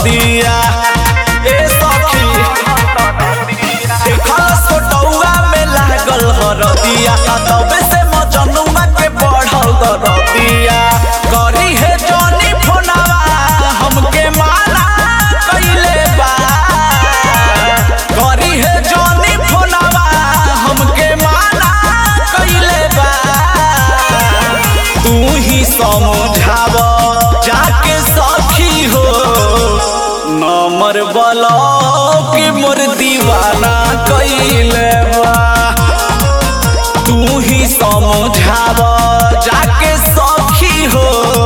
दरदिया ए सखी देखल फोटोआ में लागल हरदिया तबे से मजनुआ के बढ़ल दरदिया करी है जनी फोनवा हमके माना कइले बा करी है जनी फोनवा हमके माना कइले बा तू ही समझाव जाके सखी हो नंबर ब्लॉक मोर दीवाना कइले बा तू ही समझाव जाके सखी हो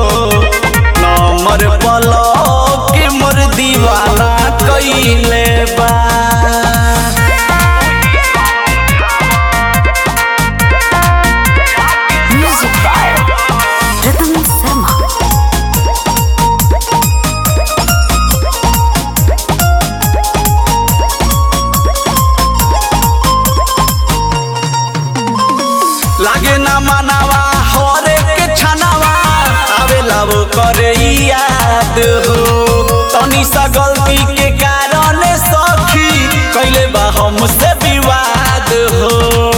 नंबर ब्लॉक मोर दीवाना कइले बा Music by Rhythm Sama. लागे ना मनावा हरे के छनावा आवेला वो करे याद हो तनी सा गलती के कारण सखी कइले बा हमसे विवाद हो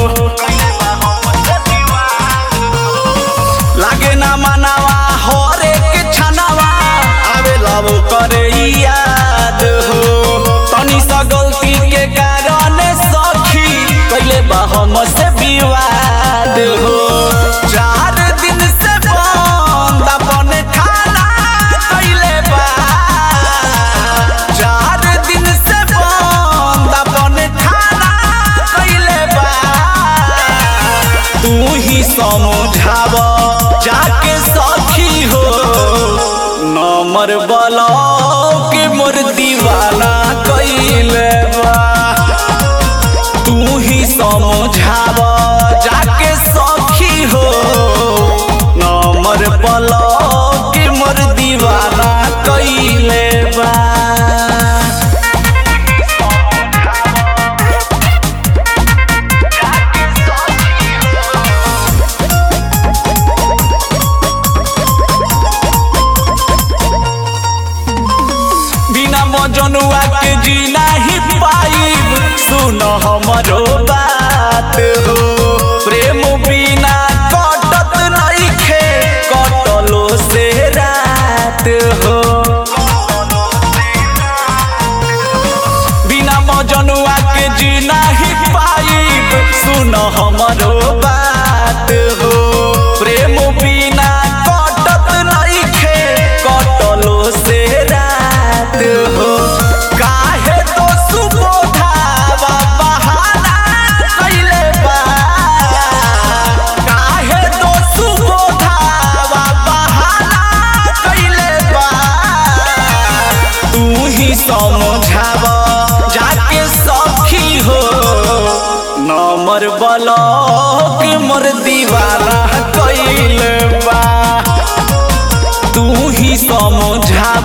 लागे ना मनावा हरे के छनावा आवेला वो करे याद हो तनी सा गलती के कारण सखी कइले बा हमसे विवाद हो 4 दिन से बंद अपन खाना कइले बा 4 दिन से बंद अपन खाना कइले बा तू ही समझाव जाके सखी हो नंबर ब्लॉक मोर दीवाना कइले बा तू ही समझाव जाके सखी हो नंबर ब्लॉक मोर दीवाना कइले बा बिना मजनुआ के जीना ही पाइब सुन हमरो बात हो प्रेम बिना कटत नइखे कटलो से रात हो बिना मजनुआ के जीना ही पाइब सुन हमरो बात हो प्रेम बिना कटत नइखे कटलो से रात हो काहे तो सुबोधावा बहाना कइले बा काहे तो सुबोधावा बहाना कइले बा तू ही समझाव जाके सखी हो नंबर ब्लॉक मोर दीवाना कइले बा तू ही समझा